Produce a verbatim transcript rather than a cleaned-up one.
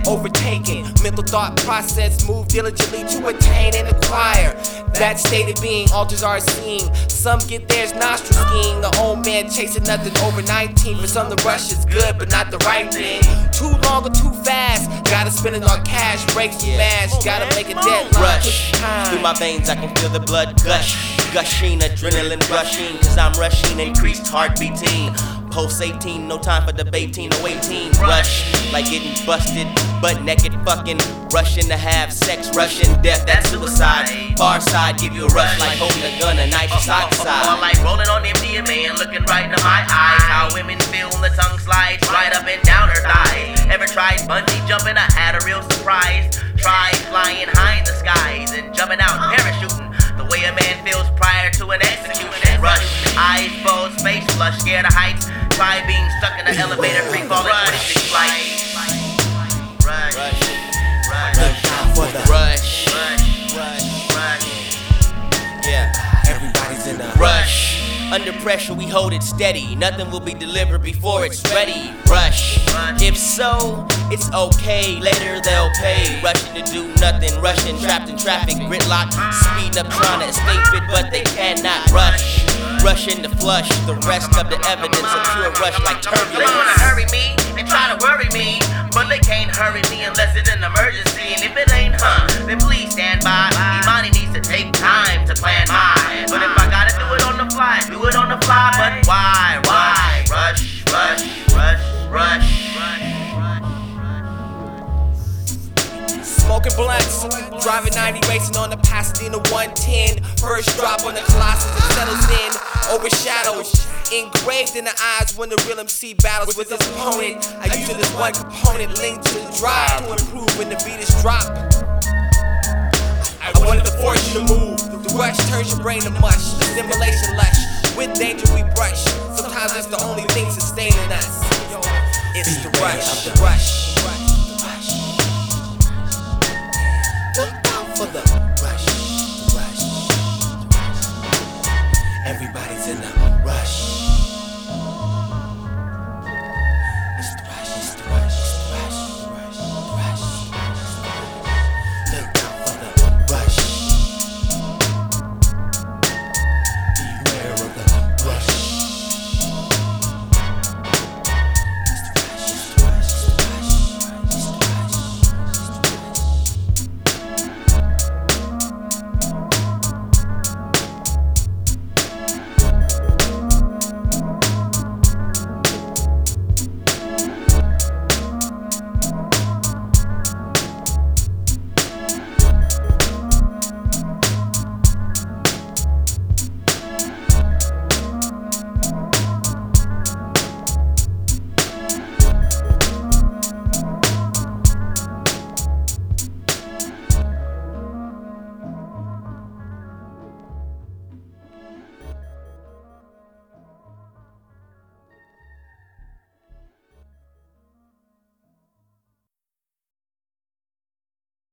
overtaken. Mental thought process move diligently to attain and acquire. That state of being alters our seeing. Some get theirs nostril skiing. The old man chasing nothing over nineteen. For some the rush is good but not the right thing. Too long or too fast, gotta spend it on cash. Breaks smash, gotta make a deadline. Rush, through my veins I can feel the blood gush. Gushing, adrenaline rushing, cause I'm rushing, increased heart beating. Pulse eighteen, no time for debating, no eighteen. Rush, like getting busted, butt naked fucking. Rushing to have sex, rushing death, that's suicide. Far side, give you a rush like holding a gun, a knife side to side. Or like rolling on M D M A and looking right into my eyes. How women feel when the tongue slides right up and down her thighs. Ever tried bungee jumping? I had a real surprise. Tried flying high in the skies and jumping out parachuting. The way a man feels prior to an execution. Rush, eyes closed, face flush, scared of heights. Try being stuck in an elevator, free falling twenty-six flights. Rush, rush, rush, Rush, rush, rush, rush. yeah. Everybody's in a Rush. Under pressure, we hold it steady. Nothing will be delivered before it's ready. Rush. If so, it's okay. Later they'll pay. Rushing to do nothing. Rushing, trapped in traffic. Gridlock. Speeding up, trying to escape it, but they cannot rush. Rushing to flush the rest of the evidence. A pure rush like They wanna turbulence. hurry me and try to worry me, but they can't hurry me unless it's an emergency. And if it ain't, huh, then please stand by. Imani needs to take time to plan mine. But if I gotta do it on the fly, do it on the fly. But why, why? Rush, rush, rush, rush, rush, rush. Smoking blunts, driving ninety, racing on the Pasadena one ten. First drop on the Colossus, it settles in, overshadows, engraved in the eyes when the real M C battles with his opponent. I use it as one component linked to the drive to improve when the beat is dropped. I wanted to force you to move. The rush turns your brain to mush, the stimulation lush. With danger we brush. Sometimes it's the only thing sustaining us. It's the rush, the rush.